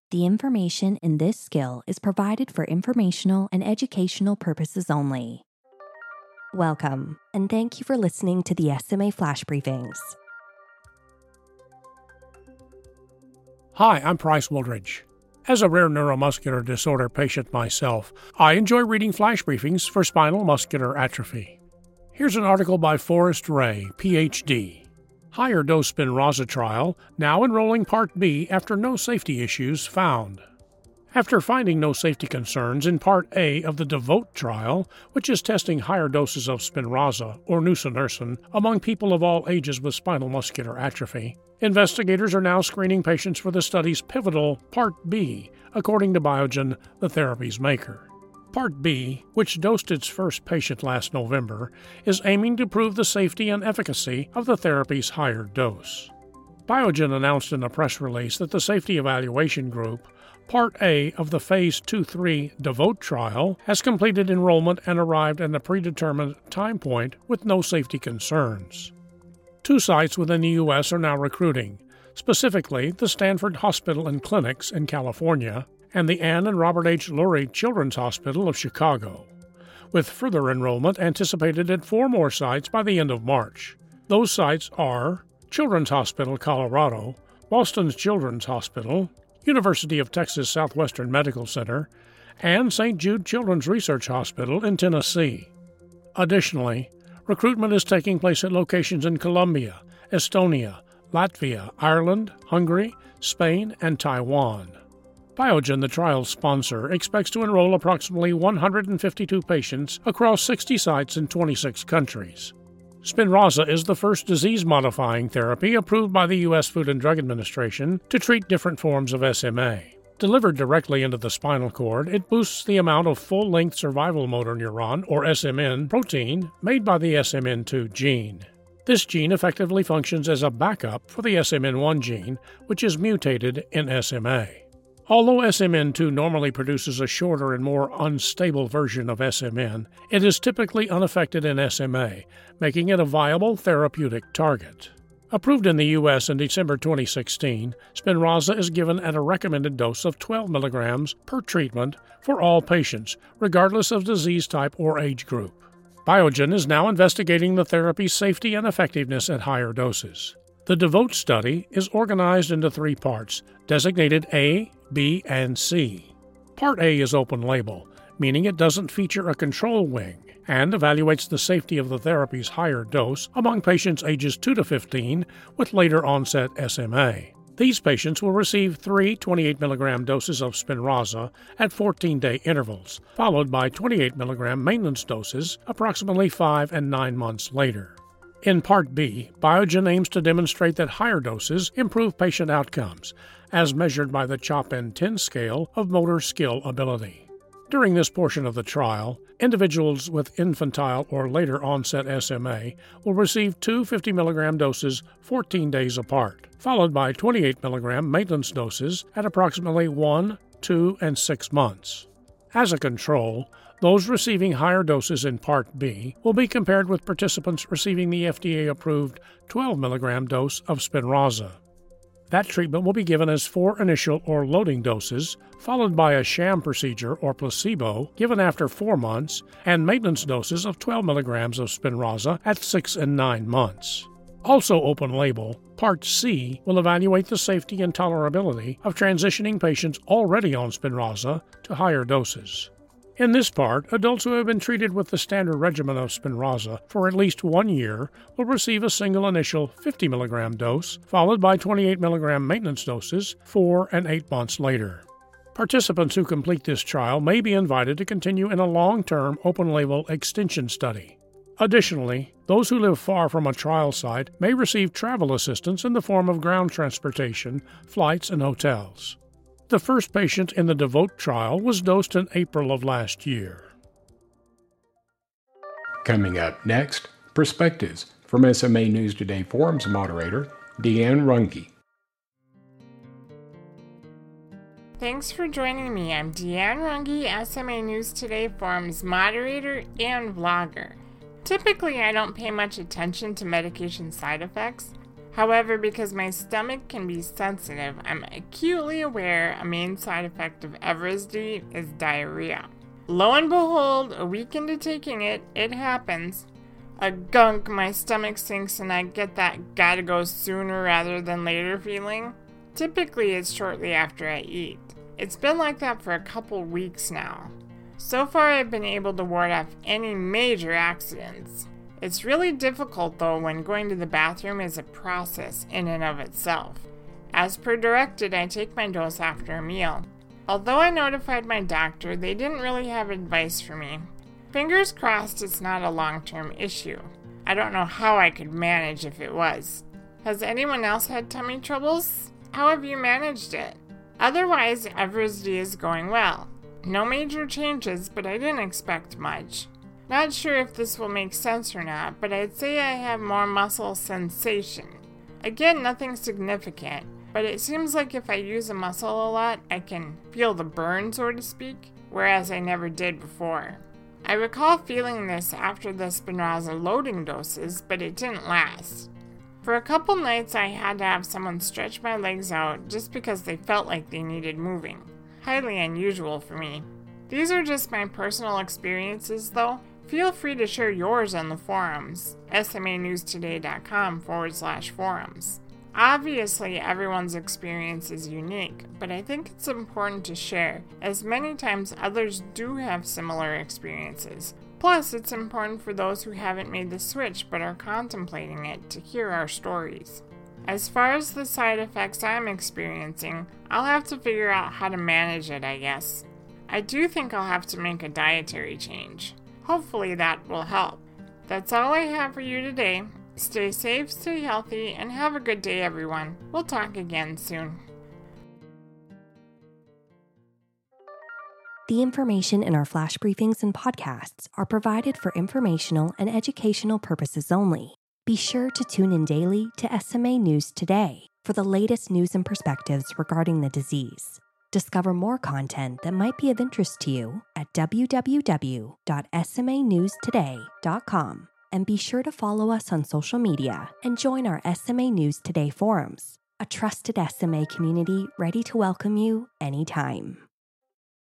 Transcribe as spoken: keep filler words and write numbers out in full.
The information in this skill is provided for informational and educational purposes only. Welcome, and thank you for listening to the S M A Flash Briefings. Hi, I'm Price Wooldridge. As a rare neuromuscular disorder patient myself, I enjoy reading flash briefings for spinal muscular atrophy. Here's an article by Forrest Ray, P H D. Higher dose Spinraza trial now enrolling Part B after no safety issues found. After finding no safety concerns in Part A of the DEVOTE trial, which is testing higher doses of Spinraza or nusinersen among people of all ages with spinal muscular atrophy, investigators are now screening patients for the study's pivotal Part B, according to Biogen, the therapy's maker. Part B, which dosed its first patient last November, is aiming to prove the safety and efficacy of the therapy's higher dose. Biogen announced in a press release that the Safety Evaluation Group, Part A of the Phase two three DEVOTE trial, has completed enrollment and arrived at a predetermined time point with no safety concerns. Two sites within the U S are now recruiting, specifically the Stanford Hospital and Clinics in California and the Ann and Robert H. Lurie Children's Hospital of Chicago, with further enrollment anticipated at four more sites by the end of March. Those sites are Children's Hospital, Colorado, Boston's Children's Hospital, University of Texas Southwestern Medical Center, and Saint Jude Children's Research Hospital in Tennessee. Additionally, recruitment is taking place at locations in Colombia, Estonia, Latvia, Ireland, Hungary, Spain, and Taiwan. Biogen, the trial's sponsor, expects to enroll approximately one hundred fifty-two patients across sixty sites in twenty-six countries. Spinraza is the first disease-modifying therapy approved by the U S Food and Drug Administration to treat different forms of S M A. Delivered directly into the spinal cord, it boosts the amount of full-length survival motor neuron, or S M N, protein made by the S M N two gene. This gene effectively functions as a backup for the S M N one gene, which is mutated in S M A. Although S M N two normally produces a shorter and more unstable version of S M N, it is typically unaffected in S M A, making it a viable therapeutic target. Approved in the U S in December twenty sixteen, Spinraza is given at a recommended dose of twelve milligrams per treatment for all patients, regardless of disease type or age group. Biogen is now investigating the therapy's safety and effectiveness at higher doses. The DEVOTE study is organized into three parts, designated A, B, and C. Part A is open-label, meaning it doesn't feature a control wing, and evaluates the safety of the therapy's higher dose among patients ages two to fifteen with later-onset S M A. These patients will receive three twenty-eight milligram doses of Spinraza at fourteen-day intervals, followed by twenty-eight milligram maintenance doses approximately five and nine months later. In Part B, Biogen aims to demonstrate that higher doses improve patient outcomes, as measured by the CHOP N ten scale of motor skill ability. During this portion of the trial, individuals with infantile or later onset S M A will receive two fifty milligram doses fourteen days apart, followed by twenty-eight milligram maintenance doses at approximately one, two, and six months. As a control, those receiving higher doses in Part B will be compared with participants receiving the F D A-approved twelve milligram dose of Spinraza. That treatment will be given as four initial or loading doses, followed by a sham procedure or placebo given after four months, and maintenance doses of twelve milligrams of Spinraza at six and nine months. Also open-label, Part C will evaluate the safety and tolerability of transitioning patients already on Spinraza to higher doses. In this part, adults who have been treated with the standard regimen of Spinraza for at least one year will receive a single initial fifty milligram dose, followed by twenty-eight milligram maintenance doses four and eight months later. Participants who complete this trial may be invited to continue in a long-term open-label extension study. Additionally, those who live far from a trial site may receive travel assistance in the form of ground transportation, flights, and hotels. The first patient in the DEVOTE trial was dosed in April of last year. Coming up next, Perspectives from S M A News Today Forums moderator, Deanne Runge. Thanks for joining me. I'm Deanne Runge, S M A News Today Forums moderator and vlogger. Typically, I don't pay much attention to medication side effects, However, because my stomach can be sensitive, I'm acutely aware a main side effect of Evrysdi is diarrhea. Lo and behold, a week into taking it, it happens. A gunk, my stomach sinks and I get that gotta go sooner rather than later feeling. Typically, it's shortly after I eat. It's been like that for a couple weeks now. So far, I've been able to ward off any major accidents. It's really difficult though when going to the bathroom is a process in and of itself. As per directed, I take my dose after a meal. Although I notified my doctor, they didn't really have advice for me. Fingers crossed it's not a long-term issue. I don't know how I could manage if it was. Has anyone else had tummy troubles? How have you managed it? Otherwise, Evrysdi is going well. No major changes, but I didn't expect much. Not sure if this will make sense or not, but I'd say I have more muscle sensation. Again, nothing significant, but it seems like if I use a muscle a lot, I can feel the burn, so to speak, whereas I never did before. I recall feeling this after the Spinraza loading doses, but it didn't last. For a couple nights, I had to have someone stretch my legs out just because they felt like they needed moving. Highly unusual for me. These are just my personal experiences, though. Feel free to share yours on the forums, smanewstoday.com forward slash forums. Obviously, everyone's experience is unique, but I think it's important to share, as many times others do have similar experiences. Plus, it's important for those who haven't made the switch but are contemplating it to hear our stories. As far as the side effects I'm experiencing, I'll have to figure out how to manage it, I guess. I do think I'll have to make a dietary change. Hopefully that will help. That's all I have for you today. Stay safe, stay healthy, and have a good day, everyone. We'll talk again soon. The information in our flash briefings and podcasts are provided for informational and educational purposes only. Be sure to tune in daily to S M A News Today for the latest news and perspectives regarding the disease. Discover more content that might be of interest to you at w w w dot s m a news today dot com. And be sure to follow us on social media and join our S M A News Today forums, a trusted S M A community ready to welcome you anytime.